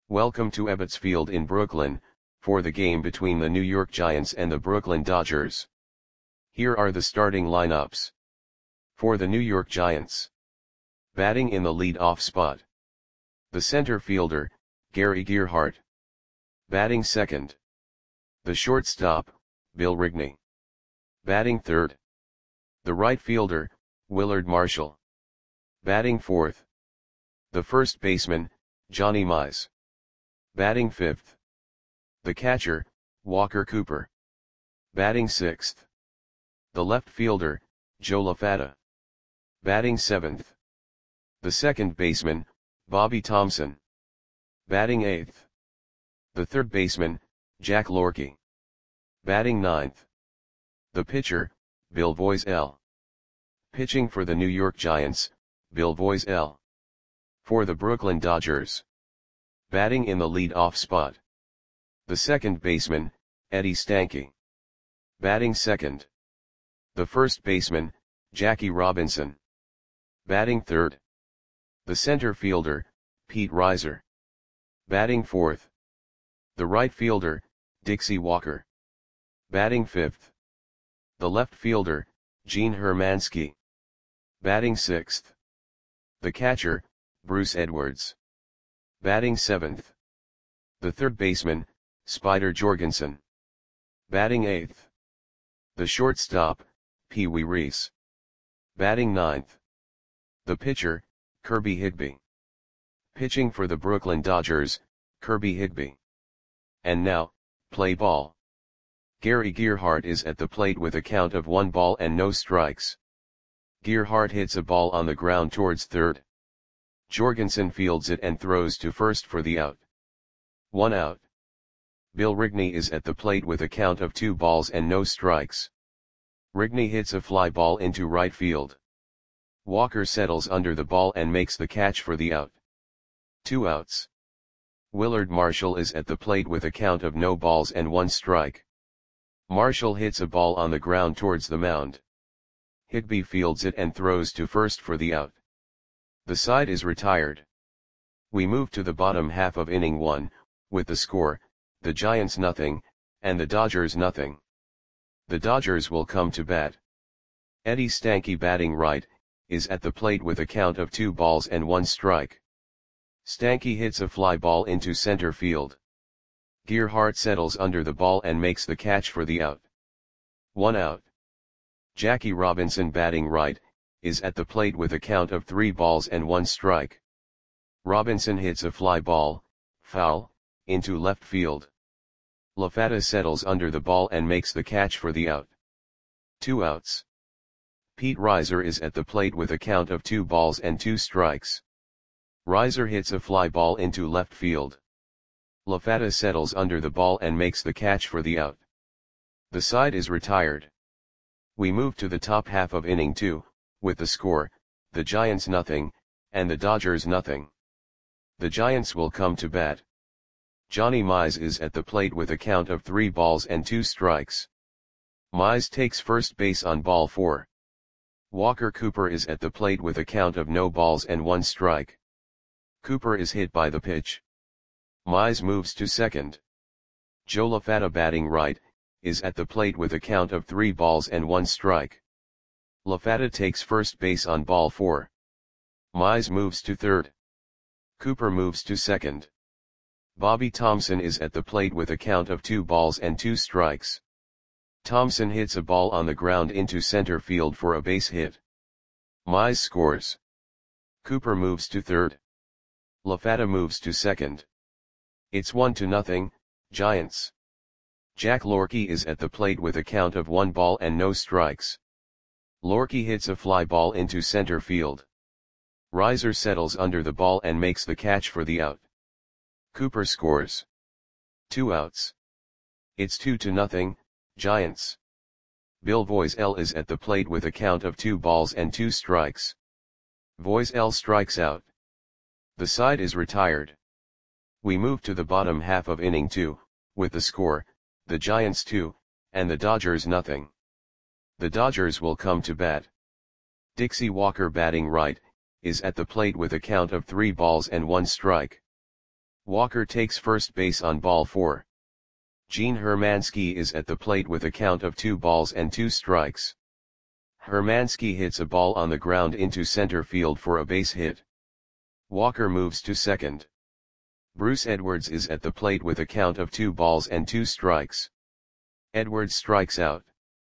Welcome to Ebbets Field in Brooklyn, for the game between the New York Giants and the Brooklyn Dodgers. Here are the starting lineups. For the New York Giants. Batting in the lead-off spot. The center fielder, Gary Gearhart. Batting second. The shortstop, Bill Rigney. Batting third. The right fielder, Willard Marshall. Batting fourth. The first baseman, Johnny Mize. Batting fifth. The catcher, Walker Cooper. Batting sixth. The left fielder, Joe LaFatta. Batting seventh. The second baseman, Bobby Thomson. Batting eighth. The third baseman, Jack Lorky. Batting ninth. The pitcher, Bill Voiselle. Pitching for the New York Giants, Bill Voiselle. For the Brooklyn Dodgers. Batting in the lead-off spot. The second baseman, Eddie Stanky. Batting second. The first baseman, Jackie Robinson. Batting third. The center fielder, Pete Reiser. Batting fourth. The right fielder, Dixie Walker. Batting fifth. The left fielder, Gene Hermansky. Batting sixth. The catcher, Bruce Edwards. Batting seventh. The third baseman, Spider Jorgensen. Batting eighth. The shortstop, Pee Wee Reese. Batting ninth. The pitcher, Kirby Higbee. Pitching for the Brooklyn Dodgers, Kirby Higbee. And now, play ball. Gary Gearhart is at the plate with a count of 1 ball and no strikes. Gearhart hits a ball on the ground towards third. Jorgensen fields it and throws to first for the out. 1 out. Bill Rigney is at the plate with a count of 2 balls and no strikes. Rigney hits a fly ball into right field. Walker settles under the ball and makes the catch for the out. 2 outs. Willard Marshall is at the plate with a count of no balls and 1 strike. Marshall hits a ball on the ground towards the mound. Higbee fields it and throws to first for the out. The side is retired. We move to the bottom half of inning 1, with the score, the Giants nothing, and the Dodgers nothing. The Dodgers will come to bat. Eddie Stanky batting right, is at the plate with a count of 2 balls and 1 strike. Stanky hits a fly ball into center field. Gearhart settles under the ball and makes the catch for the out. 1 out. Jackie Robinson batting right, is at the plate with a count of 3 balls and 1 strike. Robinson hits a fly ball, foul, into left field. LaFatta settles under the ball and makes the catch for the out. 2 outs. Pete Reiser is at the plate with a count of 2 balls and 2 strikes. Reiser hits a fly ball into left field. LaFatta settles under the ball and makes the catch for the out. The side is retired. We move to the top half of inning 2, with the score, the Giants nothing, and the Dodgers nothing. The Giants will come to bat. Johnny Mize is at the plate with a count of 3 balls and 2 strikes. Mize takes first base on ball 4. Walker Cooper is at the plate with a count of no balls and 1 strike. Cooper is hit by the pitch. Mize moves to second. Joe LaFatta batting right, is at the plate with a count of 3 balls and 1 strike. LaFatta takes first base on ball 4. Mize moves to third. Cooper moves to second. Bobby Thomson is at the plate with a count of 2 balls and 2 strikes. Thomson hits a ball on the ground into center field for a base hit. Mize scores. Cooper moves to third. LaFatta moves to second. It's 1-0, Giants. Jack Lorky is at the plate with a count of 1 ball and no strikes. Lorky hits a fly ball into center field. Reiser settles under the ball and makes the catch for the out. Cooper scores. 2 outs. It's 2-0, Giants. Bill Voiselle is at the plate with a count of 2 balls and 2 strikes. Voiselle strikes out. The side is retired. We move to the bottom half of inning 2, with the score, the Giants 2, and the Dodgers nothing. The Dodgers will come to bat. Dixie Walker batting right, is at the plate with a count of 3 balls and 1 strike. Walker takes first base on ball 4. Gene Hermansky is at the plate with a count of 2 balls and 2 strikes. Hermansky hits a ball on the ground into center field for a base hit. Walker moves to second. Bruce Edwards is at the plate with a count of 2 balls and 2 strikes. Edwards strikes out.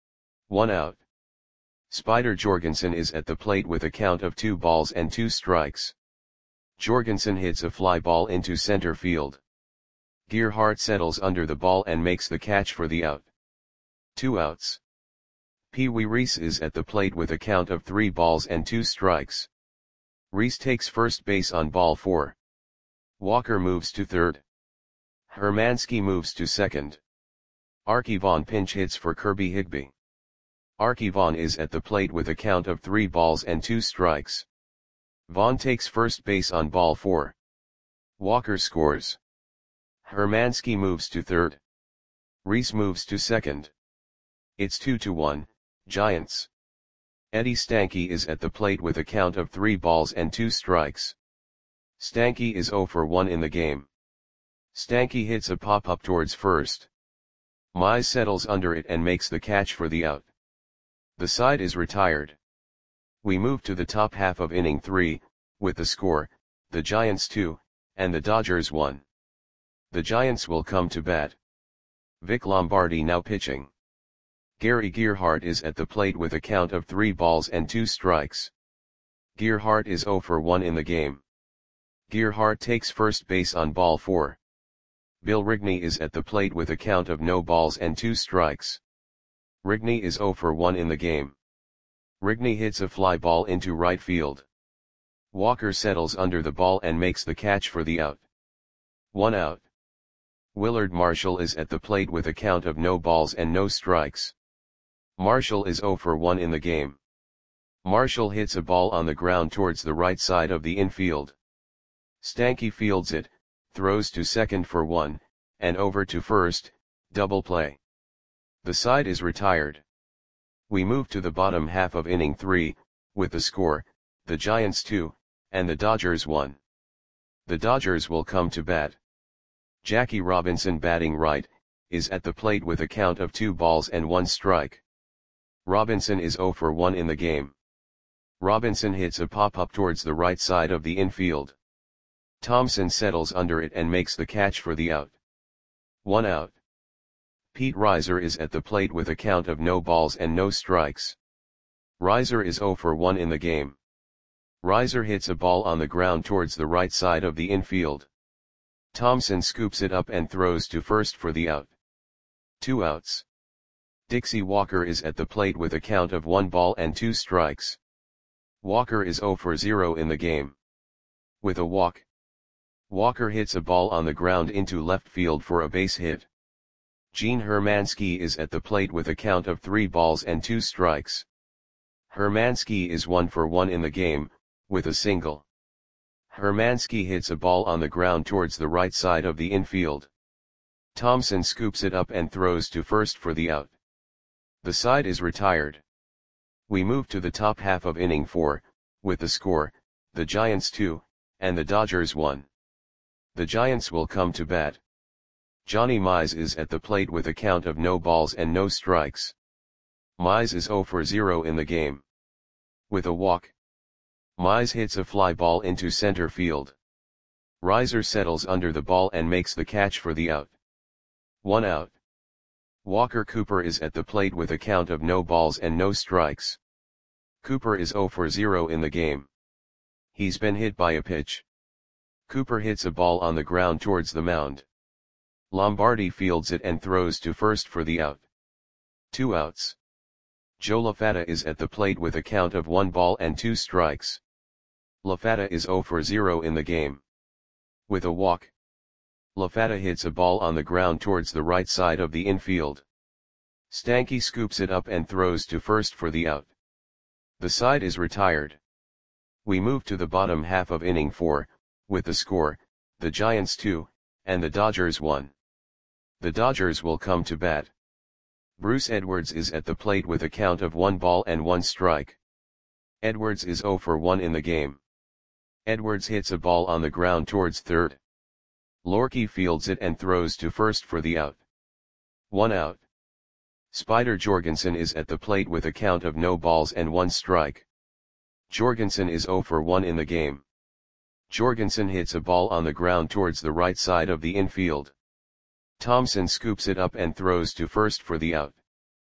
1 out. Spider Jorgensen is at the plate with a count of 2 balls and 2 strikes. Jorgensen hits a fly ball into center field. Gerhardt settles under the ball and makes the catch for the out. 2 outs. Pee Wee Reese is at the plate with a count of 3 balls and 2 strikes. Reese takes first base on ball 4. Walker moves to third. Hermansky moves to second. Archie Vaughn pinch hits for Kirby Higbee. Archie Vaughn is at the plate with a count of 3 balls and 2 strikes. Vaughn takes first base on ball 4. Walker scores. Hermansky moves to third. Reese moves to second. It's 2-1, Giants. Eddie Stanky is at the plate with a count of 3 balls and 2 strikes. Stanky is 0 for 1 in the game. Stanky hits a pop-up towards first. Mize settles under it and makes the catch for the out. The side is retired. We move to the top half of inning 3, with the score, the Giants 2, and the Dodgers 1. The Giants will come to bat. Vic Lombardi now pitching. Gary Gerhardt is at the plate with a count of 3 balls and 2 strikes. Gerhardt is 0 for 1 in the game. Gerhardt takes first base on ball 4. Bill Rigney is at the plate with a count of no balls and 2 strikes. Rigney is 0 for 1 in the game. Rigney hits a fly ball into right field. Walker settles under the ball and makes the catch for the out. 1 out. Willard Marshall is at the plate with a count of no balls and no strikes. Marshall is 0 for 1 in the game. Marshall hits a ball on the ground towards the right side of the infield. Stanky fields it, throws to second for 1, and over to first, double play. The side is retired. We move to the bottom half of inning 3, with the score, the Giants 2, and the Dodgers 1. The Dodgers will come to bat. Jackie Robinson batting right, is at the plate with a count of 2 balls and 1 strike. Robinson is 0 for 1 in the game. Robinson hits a pop-up towards the right side of the infield. Thompson settles under it and makes the catch for the out. 1 out. Pete Reiser is at the plate with a count of no balls and no strikes. Reiser is 0 for 1 in the game. Reiser hits a ball on the ground towards the right side of the infield. Thompson scoops it up and throws to first for the out. 2 outs. Dixie Walker is at the plate with a count of 1 ball and 2 strikes. Walker is 0 for 0 in the game. With a walk, Walker hits a ball on the ground into left field for a base hit. Gene Hermansky is at the plate with a count of 3 balls and 2 strikes. Hermansky is 1 for 1 in the game, with a single. Hermansky hits a ball on the ground towards the right side of the infield. Thompson scoops it up and throws to first for the out. The side is retired. We move to the top half of inning 4, with the score, the Giants 2, and the Dodgers 1. The Giants will come to bat. Johnny Mize is at the plate with a count of no balls and no strikes. Mize is 0 for 0 in the game. With a walk, Mize hits a fly ball into center field. Reiser settles under the ball and makes the catch for the out. 1 out. Walker Cooper is at the plate with a count of no balls and no strikes. Cooper is 0 for 0 in the game. He's been hit by a pitch. Cooper hits a ball on the ground towards the mound. Lombardi fields it and throws to first for the out. 2 outs. Joe LaFatta is at the plate with a count of 1 ball and 2 strikes. LaFatta is 0 for 0 in the game. With a walk, LaFatta hits a ball on the ground towards the right side of the infield. Stanky scoops it up and throws to first for the out. The side is retired. We move to the bottom half of inning 4, with the score, the Giants 2, and the Dodgers 1. The Dodgers will come to bat. Bruce Edwards is at the plate with a count of 1 ball and 1 strike. Edwards is 0 for 1 in the game. Edwards hits a ball on the ground towards third. Lorky fields it and throws to first for the out. 1 out. Spider Jorgensen is at the plate with a count of no balls and 1 strike. Jorgensen is 0 for 1 in the game. Jorgensen hits a ball on the ground towards the right side of the infield. Thompson scoops it up and throws to first for the out.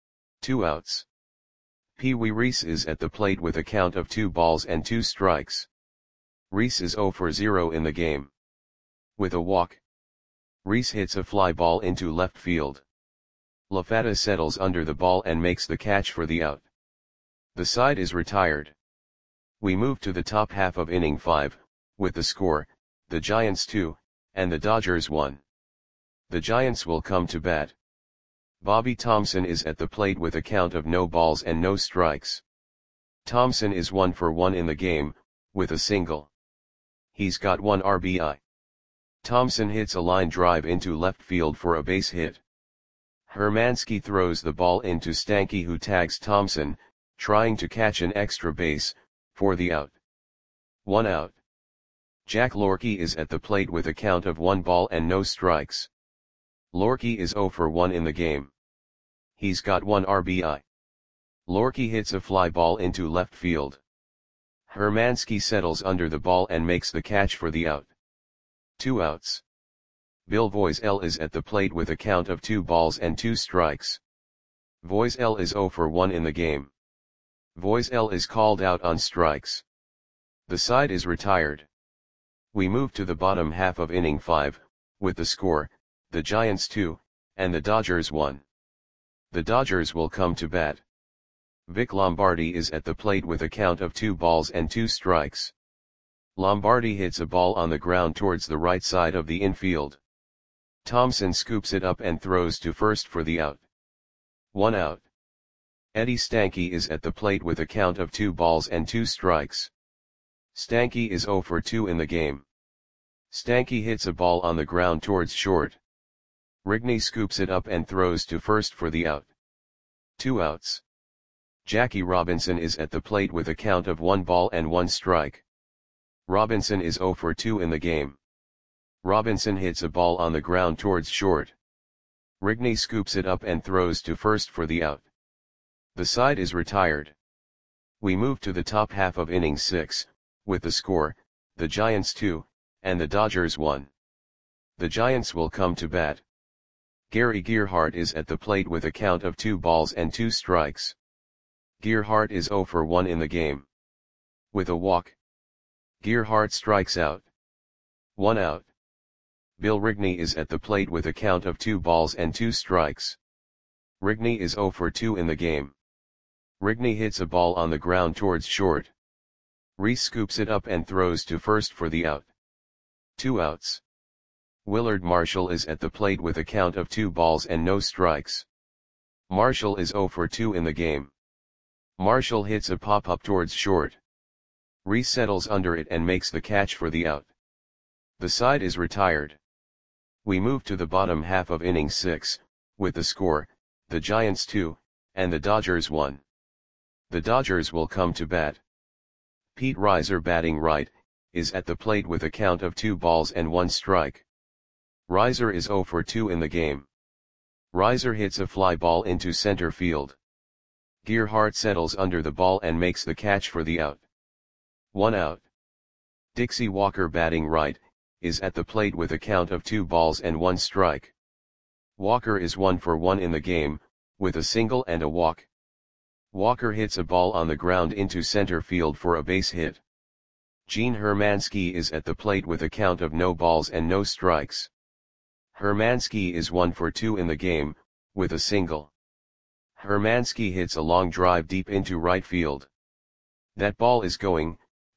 2 outs. Pee Wee Reese is at the plate with a count of 2 balls and 2 strikes. Reese is 0 for 0 in the game. With a walk, Reese hits a fly ball into left field. LaFata settles under the ball and makes the catch for the out. The side is retired. We move to the top half of inning 5, with the score, the Giants 2, and the Dodgers 1. The Giants will come to bat. Bobby Thomson is at the plate with a count of no balls and no strikes. Thomson is 1 for 1 in the game, with a single. He's got 1 RBI. Thomson hits a line drive into left field for a base hit. Hermansky throws the ball into Stanky, who tags Thomson, trying to catch an extra base, for the out. 1 out. Jack Lorky is at the plate with a count of 1 ball and no strikes. Lorky is 0 for 1 in the game. He's got 1 RBI. Lorky hits a fly ball into left field. Hermansky settles under the ball and makes the catch for the out. 2 outs. Bill Voiselle is at the plate with a count of 2 balls and 2 strikes. Voiselle is 0 for 1 in the game. Voiselle is called out on strikes. The side is retired. We move to the bottom half of inning 5, with the score, the Giants 2, and the Dodgers 1. The Dodgers will come to bat. Vic Lombardi is at the plate with a count of 2 balls and 2 strikes. Lombardi hits a ball on the ground towards the right side of the infield. Thompson scoops it up and throws to first for the out. 1 out. Eddie Stanky is at the plate with a count of 2 balls and 2 strikes. Stanky is 0 for 2 in the game. Stanky hits a ball on the ground towards short. Rigney scoops it up and throws to first for the out. 2 outs. Jackie Robinson is at the plate with a count of 1 ball and 1 strike. Robinson is 0 for 2 in the game. Robinson hits a ball on the ground towards short. Rigney scoops it up and throws to first for the out. The side is retired. We move to the top half of inning 6, with the score, the Giants 2, and the Dodgers 1. The Giants will come to bat. Gary Gearhart is at the plate with a count of 2 balls and 2 strikes. Gearhart is 0 for 1 in the game. With a walk, Gearhart strikes out. 1 out. Bill Rigney is at the plate with a count of 2 balls and 2 strikes. Rigney is 0 for 2 in the game. Rigney hits a ball on the ground towards short. Reese scoops it up and throws to first for the out. 2 outs. Willard Marshall is at the plate with a count of 2 balls and no strikes. Marshall is 0 for 2 in the game. Marshall hits a pop-up towards short. Reese settles under it and makes the catch for the out. The side is retired. We move to the bottom half of inning 6, with the score, the Giants 2, and the Dodgers 1. The Dodgers will come to bat. Pete Reiser, batting right, is at the plate with a count of 2 balls and 1 strike. Reiser is 0 for 2 in the game. Reiser hits a fly ball into center field. Gearhart settles under the ball and makes the catch for the out. 1 out. Dixie Walker, batting right, is at the plate with a count of 2 balls and 1 strike. Walker is 1 for 1 in the game, with a single and a walk. Walker hits a ball on the ground into center field for a base hit. Gene Hermansky is at the plate with a count of no balls and no strikes. Hermansky is 1 for 2 in the game, with a single. Hermansky hits a long drive deep into right field. That ball is gone.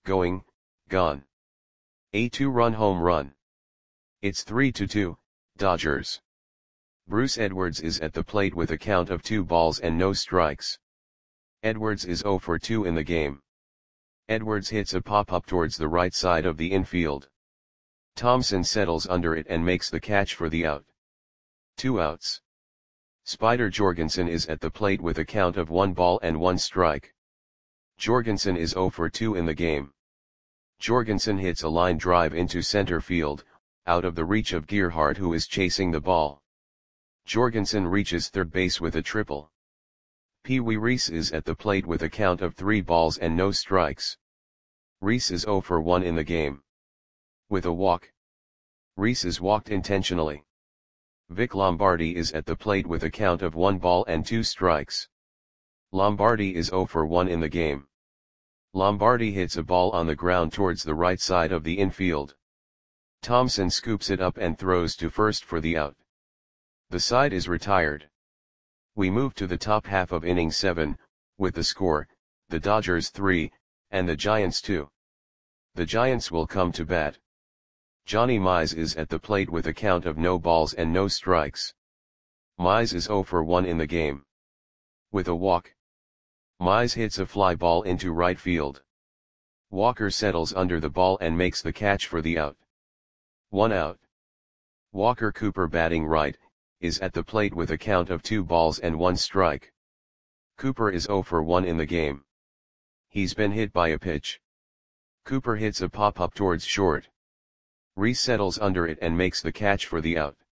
A 2-run home run. It's 3-2, Dodgers. Bruce Edwards is at the plate with a count of 2 balls and no strikes. Edwards is 0 for 2 in the game. Edwards hits a pop-up towards the right side of the infield. Thompson settles under it and makes the catch for the out. 2 outs. Spider Jorgensen is at the plate with a count of 1 ball and 1 strike. Jorgensen is 0 for 2 in the game. Jorgensen hits a line drive into center field, out of the reach of Gerhardt, who is chasing the ball. Jorgensen reaches third base with a triple. Pee Wee Reese is at the plate with a count of 3 balls and no strikes. Reese is 0 for 1 in the game. With a walk. Reese is walked intentionally. Vic Lombardi is at the plate with a count of 1 ball and 2 strikes. Lombardi is 0 for 1 in the game. Lombardi hits a ball on the ground towards the right side of the infield. Thompson scoops it up and throws to first for the out. The side is retired. We move to the top half of inning 7, with the score, the Dodgers 3, and the Giants 2. The Giants will come to bat. Johnny Mize is at the plate with a count of no balls and no strikes. Mize is 0 for 1 in the game. With a walk. Mize hits a fly ball into right field. Walker settles under the ball and makes the catch for the out. 1 out. Walker Cooper, batting right, is at the plate with a count of 2 balls and 1 strike. Cooper is 0 for 1 in the game. He's been hit by a pitch. Cooper hits a pop-up towards short. Reese settles under it and makes the catch for the out.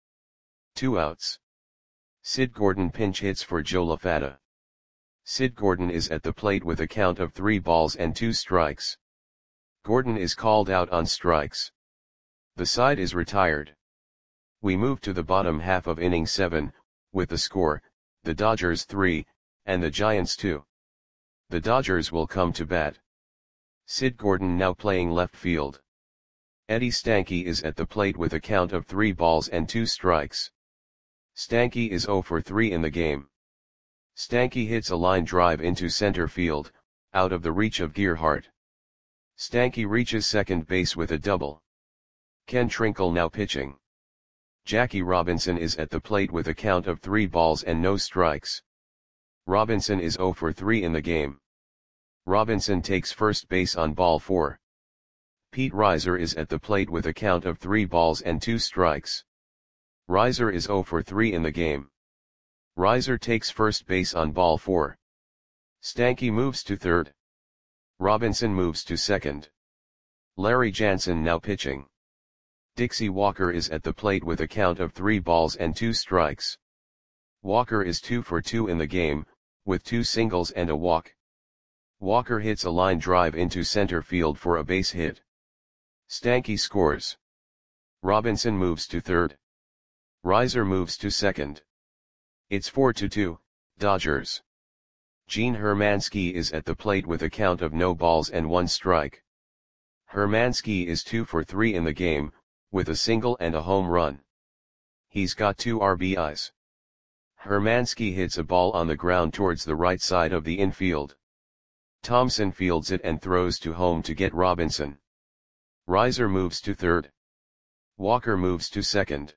2 outs. Sid Gordon pinch hits for Joe LaFatta. Sid Gordon is at the plate with a count of 3 balls and 2 strikes. Gordon is called out on strikes. The side is retired. We move to the bottom half of inning 7, with the score, the Dodgers 3, and the Giants 2. The Dodgers will come to bat. Sid Gordon now playing left field. Eddie Stanky is at the plate with a count of 3 balls and 2 strikes. Stanky is 0 for 3 in the game. Stanky hits a line drive into center field, out of the reach of Gerhardt. Stanky reaches second base with a double. Ken Trinkle now pitching. Jackie Robinson is at the plate with a count of 3 balls and no strikes. Robinson is 0 for 3 in the game. Robinson takes first base on ball 4. Pete Reiser is at the plate with a count of 3 balls and 2 strikes. Reiser is 0 for 3 in the game. Reiser takes first base on ball 4. Stanky moves to third. Robinson moves to second. Larry Jansen now pitching. Dixie Walker is at the plate with a count of 3 balls and 2 strikes. Walker is 2 for 2 in the game, with 2 singles and a walk. Walker hits a line drive into center field for a base hit. Stanky scores. Robinson moves to third. Reiser moves to second. It's 4-2, Dodgers. Gene Hermansky is at the plate with a count of no balls and 1 strike. Hermansky is 2 for 3 in the game, with a single and a home run. He's got 2 RBIs. Hermansky hits a ball on the ground towards the right side of the infield. Thompson fields it and throws to home to get Robinson. Reiser moves to third. Walker moves to second.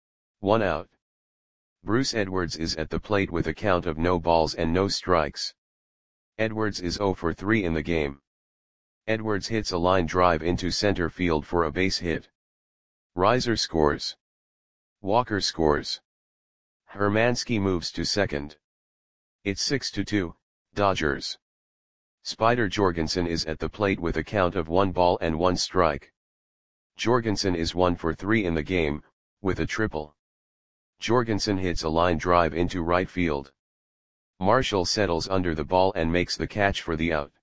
1 out. Bruce Edwards is at the plate with a count of no balls and no strikes. Edwards is 0 for 3 in the game. Edwards hits a line drive into center field for a base hit. Reiser scores. Walker scores. Hermansky moves to second. It's 6-2, Dodgers. Spider Jorgensen is at the plate with a count of 1 ball and 1 strike. Jorgensen is 1 for 3 in the game, with a triple. Jorgensen hits a line drive into right field. Marshall settles under the ball and makes the catch for the out.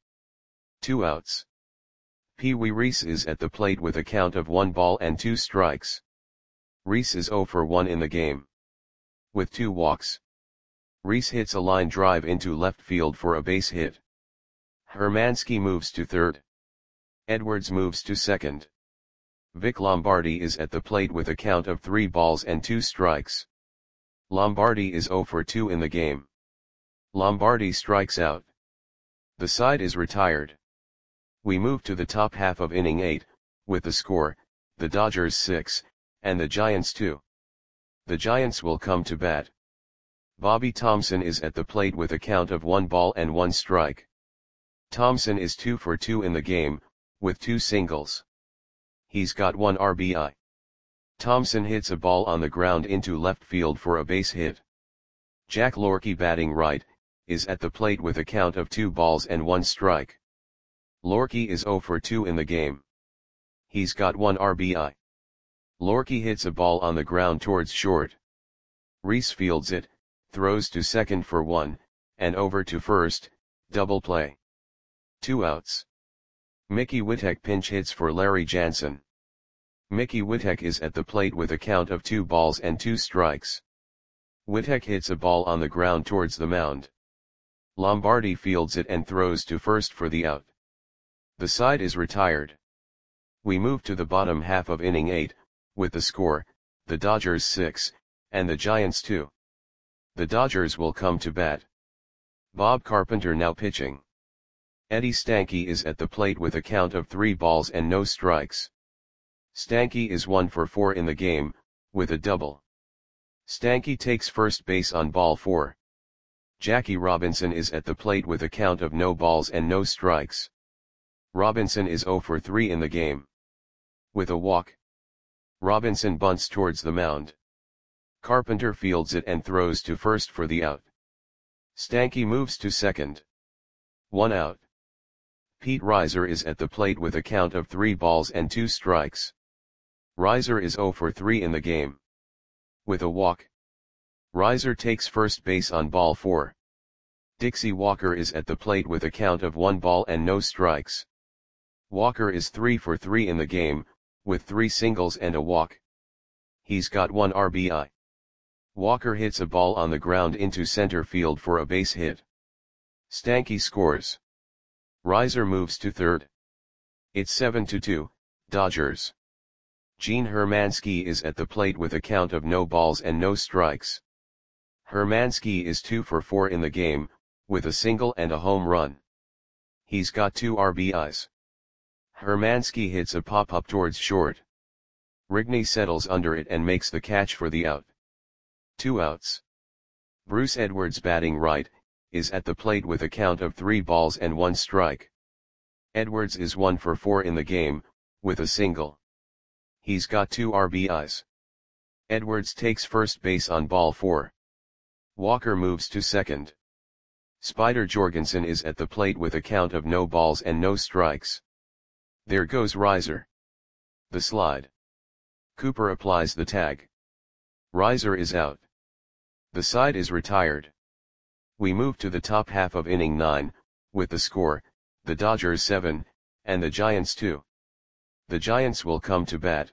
2 outs. Pee Wee Reese is at the plate with a count of 1 ball and 2 strikes. Reese is 0 for 1 in the game. With 2 walks. Reese hits a line drive into left field for a base hit. Hermansky moves to third. Edwards moves to second. Vic Lombardi is at the plate with a count of 3 balls and 2 strikes. Lombardi is 0 for 2 in the game. Lombardi strikes out. The side is retired. We move to the top half of inning 8, with the score, the Dodgers 6, and the Giants 2. The Giants will come to bat. Bobby Thomson is at the plate with a count of 1 ball and 1 strike. Thomson is 2 for 2 in the game, with 2 singles. He's got 1 RBI. Thomson hits a ball on the ground into left field for a base hit. Jack Lorky, batting right, is at the plate with a count of 2 balls and 1 strike. Lorky is 0 for 2 in the game. He's got 1 RBI. Lorky hits a ball on the ground towards short. Reese fields it, throws to second for 1, and over to first, double play. 2 outs. Mickey Witek pinch hits for Larry Jansen. Mickey Witek is at the plate with a count of 2 balls and 2 strikes. Witek hits a ball on the ground towards the mound. Lombardi fields it and throws to first for the out. The side is retired. We move to the bottom half of inning 8, with the score, the Dodgers 6, and the Giants 2. The Dodgers will come to bat. Bob Carpenter now pitching. Eddie Stanky is at the plate with a count of 3 balls and no strikes. Stanky is 1 for 4 in the game, with a double. Stanky takes first base on ball 4. Jackie Robinson is at the plate with a count of no balls and no strikes. Robinson is 0 for 3 in the game. With a walk. Robinson bunts towards the mound. Carpenter fields it and throws to first for the out. Stanky moves to second. 1 out. Pete Reiser is at the plate with a count of 3 balls and 2 strikes. Reiser is 0 for 3 in the game. With a walk. Reiser takes first base on ball 4. Dixie Walker is at the plate with a count of 1 ball and no strikes. Walker is 3 for 3 in the game, with 3 singles and a walk. He's got 1 RBI. Walker hits a ball on the ground into center field for a base hit. Stanky scores. Reiser moves to third. It's 7-2, Dodgers. Gene Hermansky is at the plate with a count of no balls and no strikes. Hermansky is 2 for 4 in the game, with a single and a home run. He's got 2 RBIs. Hermansky hits a pop-up towards short. Rigney settles under it and makes the catch for the out. 2 outs. Bruce Edwards batting right, is at the plate with a count of 3 balls and 1 strike. Edwards is 1 for 4 in the game, with a single. He's got 2 RBIs. Edwards takes first base on ball 4. Walker moves to second. Spider Jorgensen is at the plate with a count of no balls and no strikes. There goes Reiser. The slide. Cooper applies the tag. Reiser is out. The side is retired. We move to the top half of inning 9, with the score, the Dodgers 7, and the Giants 2. The Giants will come to bat.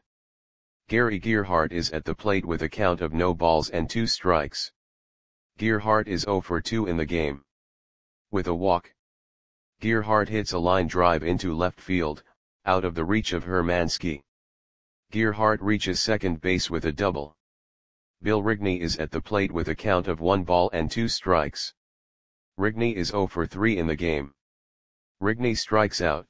Gary Gearhart is at the plate with a count of no balls and 2 strikes. Gearhart is 0 for 2 in the game. With a walk. Gearhart hits a line drive into left field, out of the reach of Hermansky. Gearhart reaches second base with a double. Bill Rigney is at the plate with a count of 1 ball and 2 strikes. Rigney is 0 for 3 in the game. Rigney strikes out.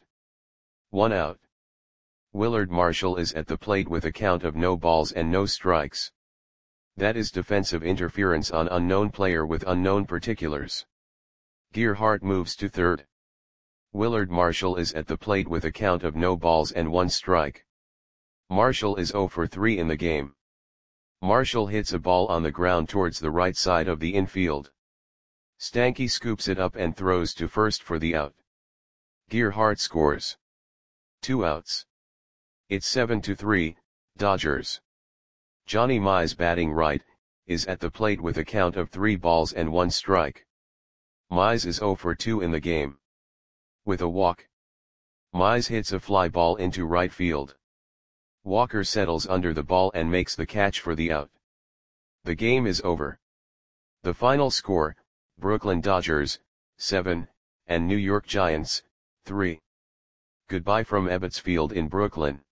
1 out. Willard Marshall is at the plate with a count of no balls and no strikes. That is defensive interference on unknown player with unknown particulars. Gearhart moves to third. Willard Marshall is at the plate with a count of no balls and 1 strike. Marshall is 0 for 3 in the game. Marshall hits a ball on the ground towards the right side of the infield. Stanky scoops it up and throws to first for the out. Gearhart scores. 2 outs. It's 7-3, Dodgers. Johnny Mize batting right, is at the plate with a count of 3 balls and 1 strike. Mize is 0 for 2 in the game. With a walk. Mize hits a fly ball into right field. Walker settles under the ball and makes the catch for the out. The game is over. The final score, Brooklyn Dodgers, 7, and New York Giants, 3. Goodbye from Ebbets Field in Brooklyn.